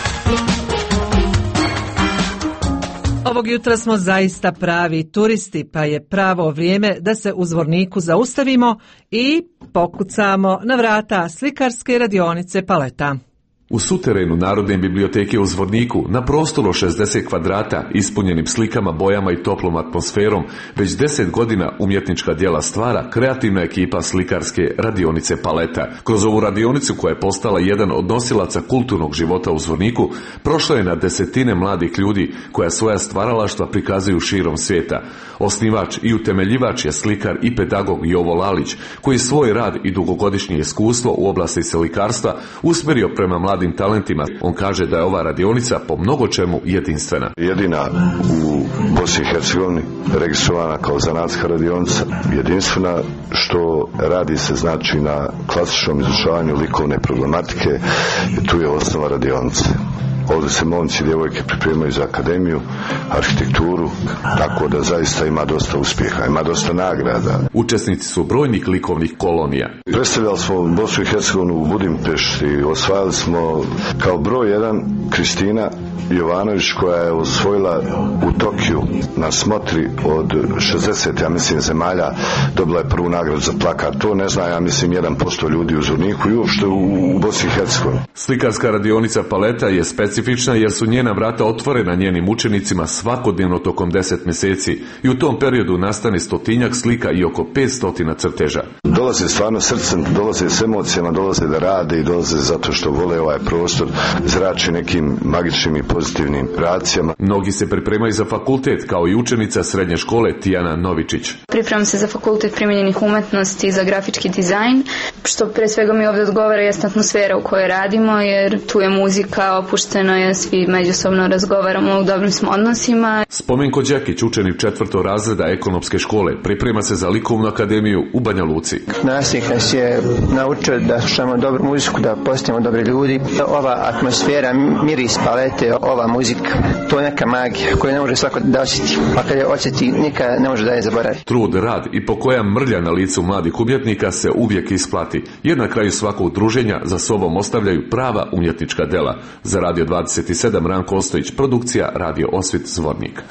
Ovog jutra smo zaista pravi turisti, pa je pravo vrijeme da se u Zvorniku zaustavimo i pokucamo na vrata slikarske radionice Paleta. U suterenu Narodne biblioteke u Zvorniku, na prostoru 60 kvadrata, ispunjenim slikama, bojama i toplom atmosferom, već 10 godina umjetnička djela stvara kreativna ekipa slikarske radionice Paleta. Kroz ovu radionicu, koja je postala jedan od nosilaca kulturnog života u Zvorniku, prošlo je na desetine mladih ljudi koja svoja stvaralaštva prikazuju širom svijeta. Osnivač i utemeljivač je slikar i pedagog Jovo Lalić, koji svoj rad i dugogodišnje iskustvo u oblasti slikarstva usmjerio prema mladim talentima. On kaže da je ova radionica po mnogo čemu jedinstvena. Jedina u Bosni i Hercegovini registrovana kao zanatska radionica, jedinstvena što radi se znači na klasičnom izučavanju likovne problematike, i tu je osnova radionice. Ovdje se momci i djevojke pripremaju za akademiju, arhitekturu, tako da zaista ima dosta uspjeha, ima dosta nagrada. Učesnici su brojnih likovnih kolonija. Predstavljali smo Bosnu i Hercegovinu u Budimpešti, osvajali smo kao broj 1 Kristina Jovanović, koja je osvojila u Tokiju na smotri od 60, ja mislim, zemalja, dobila je prvu nagradu za plakat. To ne zna, ja mislim, 1% ljudi u Zvorniku i uopšte u Bosni i Hercegovini. Slikarska radionica Paleta je specifična jer su njena vrata otvorena njenim učenicima svakodnevno tokom 10 mjeseci i u tom periodu nastane 100-tinjak slika i oko 500 crteža. Dolaze stvarno srcem, dolaze s emocijama, dolaze da rade i dolaze zato što vole ovaj prostor, zrači nekim magičnim i pozitivnim reakcijama. Mnogi se pripremaju za fakultet, kao i učenica srednje škole Tijana Novičić. Pripremam se za fakultet primijenjenih umetnosti i za grafički dizajn, što pre svega mi ovdje odgovara jest atmosfera u kojoj radimo, jer tu je muzika, opušteno je, svi međusobno razgovaramo, u dobrim smo odnosima. Spomenko Đakić, učenik 4. razreda ekonomske škole, priprema se za likovnu akademiju u Banja Luci. Nastavnik nas je naučio da slušamo dobru muziku, da postanemo dobri ljudi. Ova atmosfera, miris palete, ova muzika, to je neka magija koju ne može svako da osjeti, a kad je osjeti nikada ne može da je zaboravi. Trud, rad i pokoja mrlja na licu mladih umjetnika se uvijek isplati, jer na kraju svakog druženja za sobom ostavljaju prava umjetnička dela. Za Radio 27 Ranko Ostojić, produkcija Radio Osvit Zvornik.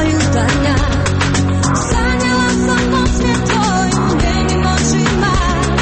Sanjala sam osvjet tvoj u njenim očima.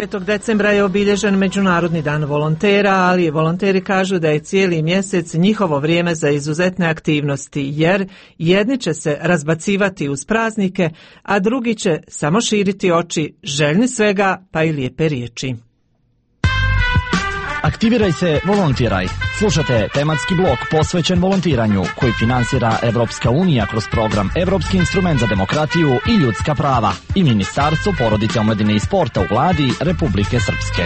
5. decembra je obilježen Međunarodni dan volontera, ali volonteri kažu da je cijeli mjesec njihovo vrijeme za izuzetne aktivnosti, jer jedni će se razbacivati uz praznike, a drugi će samo širiti oči, željni svega pa i lijepe riječi. Aktiviraj se, volontiraj. Slušate tematski blok posvećen volontiranju koji finansira Evropska unija kroz program Evropski instrument za demokratiju i ljudska prava i Ministarstvo porodice, omladine i sporta u vladi Republike Srpske.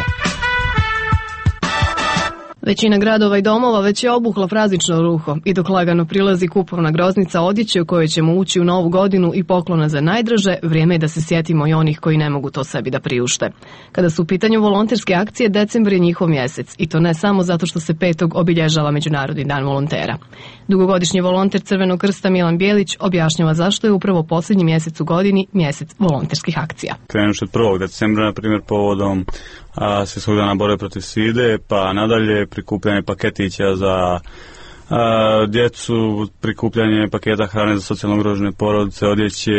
Većina gradova i domova već je obuhla praznično ruho i dok lagano prilazi kupovna groznica odjeće u kojoj ćemo ući u novu godinu i poklona za najdraže, vrijeme je da se sjetimo i onih koji ne mogu to sebi da priušte. Kada su u pitanju volonterske akcije, decembar je njihov mjesec i to ne samo zato što se 5. obilježava Međunarodni dan volontera. Dugogodišnji volonter Crvenog krsta Milan Bijelić objašnjava zašto je upravo posljednji mjesec u godini mjesec volonterskih akcija. Krenuši od 1. decembra, na primjer, povodom svjetskog dana borbe protiv side, pa nadalje prikupljanje paketića za djecu, prikupljanje paketa hrane za socijalno ugrožene porodice, odjeće,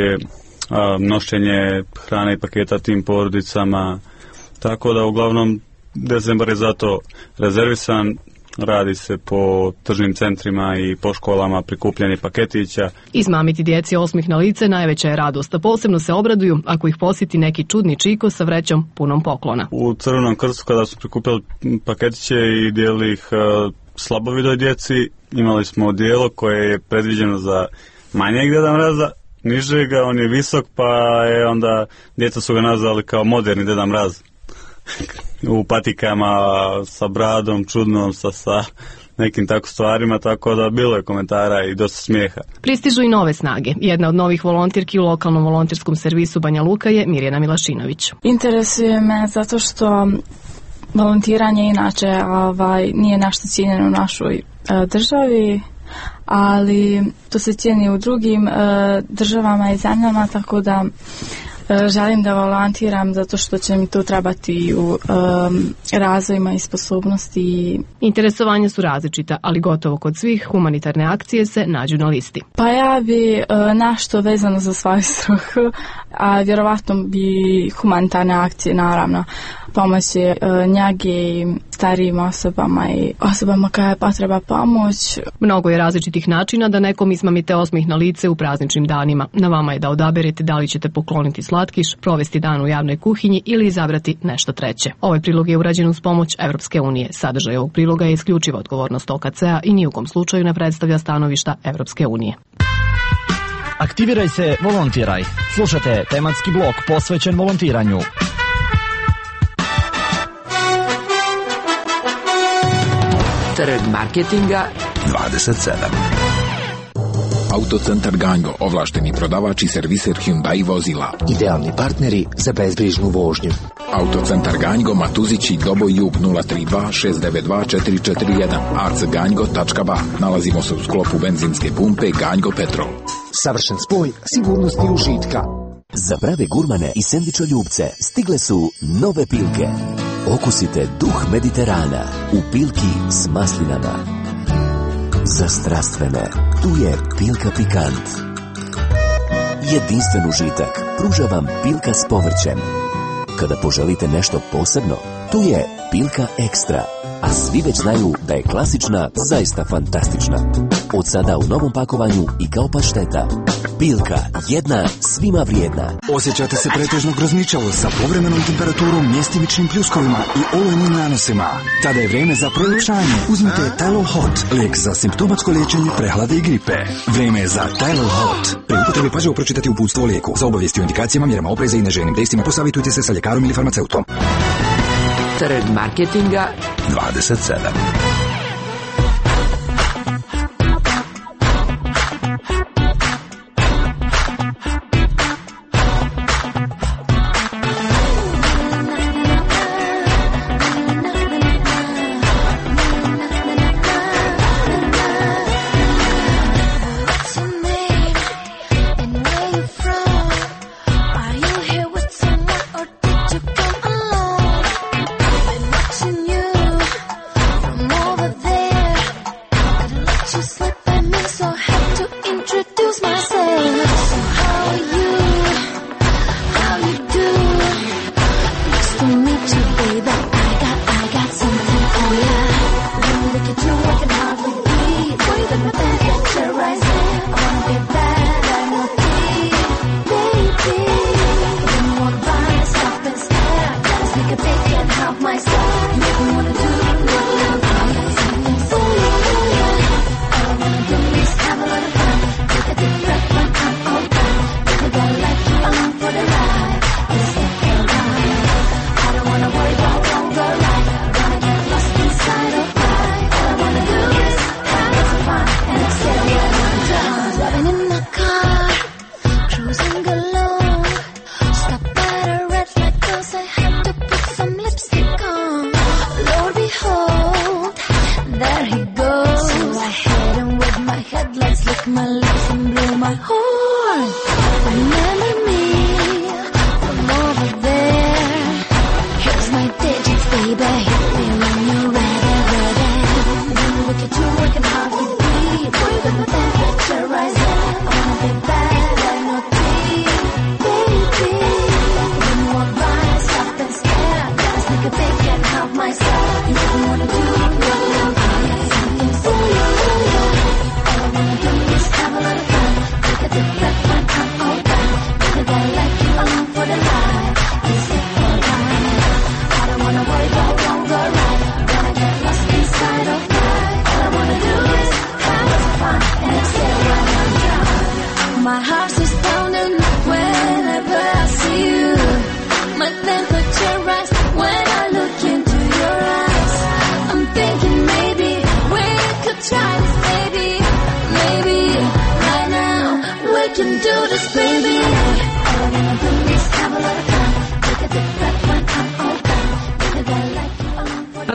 nošenje hrane i paketa tim porodicama. Tako da uglavnom decembar je zato rezervisan. Radi se po tržnim centrima i po školama prikupljanje paketića. Izmamiti djeci osmih na lice najveća je radost, a posebno se obraduju ako ih posjeti neki čudni čiko sa vrećom punom poklona. U Crvenom krstu kada su prikupljali paketiće i dijelili ih slabovidoj djeci, imali smo odijelo koje je predviđeno za manjeg Deda Mraza, nižega, on je visok, pa je onda djeca su ga nazvali kao moderni Deda Mraz. U patikama, sa bradom, čudnom, sa nekim tako stvarima, tako da bilo je komentara i dosta smijeha. Pristižu i nove snage. Jedna od novih volontirki u lokalnom volonterskom servisu Banja Luka je Mirjana Milašinović. Interesuje me zato što volontiranje inače nije nešto cijenjeno u našoj državi, ali to se cijeni u drugim državama i zemljama, tako da želim da volontiram zato što će mi to trebati u razvojima i sposobnosti. Interesovanja su različita, ali gotovo kod svih humanitarne akcije se nađu na listi. Pa ja bi nešto vezano za svoju struku, a vjerovatno bi humanitarne akcije, naravno, pomoći njage starijim osobama i osobama koja je potreba pomoć. Mnogo je različitih načina da nekom izmamite osmih na lice u prazničnim danima. Na vama je da odaberete da li ćete pokloniti slatkiš, provesti dan u javnoj kuhinji ili izabrati nešto treće. Ovaj prilog je urađen uz pomoć Evropske unije. Sadržaj ovog priloga je isključiva odgovornost OKC-a i ni u kom slučaju ne predstavlja stanovišta Evropske unije. Aktiviraj se, volontiraj. Slušate tematski blok posvećen volontiranju. Trg marketinga 27. Autocentar Gango, ovlašteni prodavač i serviser Hyundai vozila. Idealni partneri za bezbrižnu vožnju. Autocentar Gango, Matuzići, Doboj Jug 032 692 441, acgango.ba. Nalazimo se u sklopu benzinske pumpe Gango Petrol. Savršen spoj sigurnosti i užitka. Za prave gurmane i sendvičoljubce stigle su nove pilke. Okusite duh Mediterana u pilki s maslinama. Za strastvene, tu je Pilka Pikant. Jedinstven užitak pruža vam Pilka s povrćem. Kada poželite nešto posebno, tu je Pilka Ekstra. A svi već znaju da je klasična zaista fantastična. Od sada u novom pakovanju i kao pašteta. Pilka, jedna, svima vrijedna. Osjećate se pretežno grozničavo sa povremenom temperaturom, mjestimičnim pljuskovima i olujnim nanosima. Tada je vrijeme za proljepšanje. Uzmite Tylol Hot, lijek za simptomatsko liječenje prehlade i gripe. Vrijeme je za Tylol Hot. Pri upotrebi pažljivo pročitati uputstvo o lijeku. Za obavijesti o indikacijama, mjerama opreza i neželjenim dejstvima posavitujte se sa ljekarom ili farmaceutom. Trg marketinga 27. From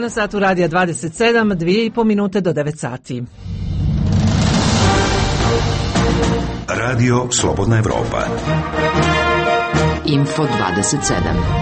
Na satu radija 27, 2,5 minute do 9 sati. Radio Slobodna Evropa. Info 27.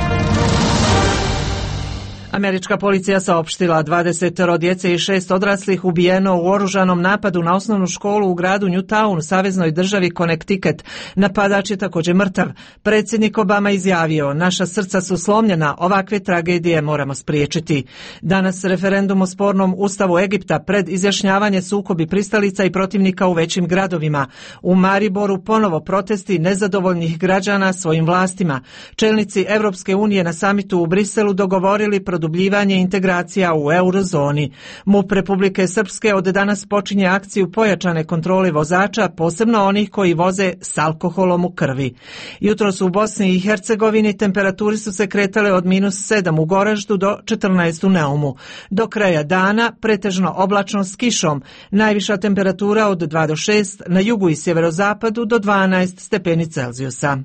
Američka policija saopštila 20 djece i 6 odraslih ubijeno u oružanom napadu na osnovnu školu u gradu Newtown, saveznoj državi Connecticut. Napadač je također mrtav. Predsjednik Obama izjavio: naša srca su slomljena, ovakve tragedije moramo spriječiti. Danas referendum o spornom ustavu Egipta, pred izjašnjavanje sukobi pristalica i protivnika u većim gradovima. U Mariboru ponovo protesti nezadovoljnih građana svojim vlastima. Čelnici Europske unije na samitu u Briselu dogovorili produbljivanje integracija u eurozoni. MUP Republike Srpske od danas počinje akciju pojačane kontrole vozača, posebno onih koji voze s alkoholom u krvi. Jutros u Bosni i Hercegovini temperaturi su se kretale od -7 u Goraždu do 14 u Neumu. Do kraja dana pretežno oblačno s kišom, najviša temperatura od 2 do 6, na jugu i sjeverozapadu do 12 stepeni Celzijusa.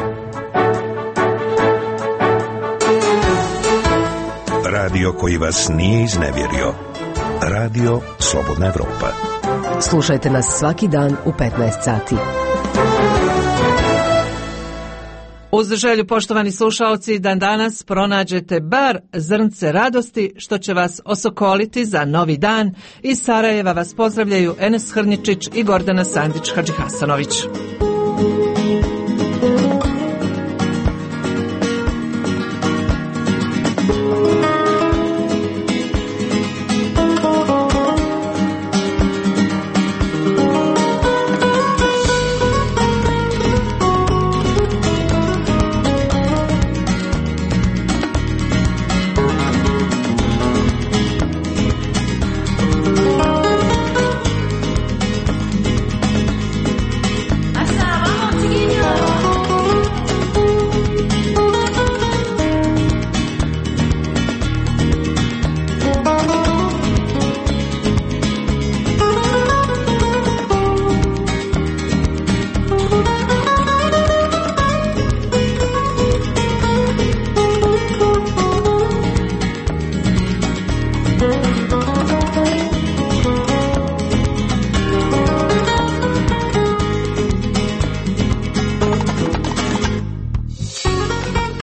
Radio koji vas nije iznevjerio. Radio Slobodna Evropa. Slušajte nas svaki dan u 15 sati. Uz želju, poštovani slušaoci, da danas pronađete bar zrnce radosti što će vas osokoliti za novi dan. Iz Sarajeva vas pozdravljaju Enes Hrničić i Gordana Sandić-Hadžihasanović.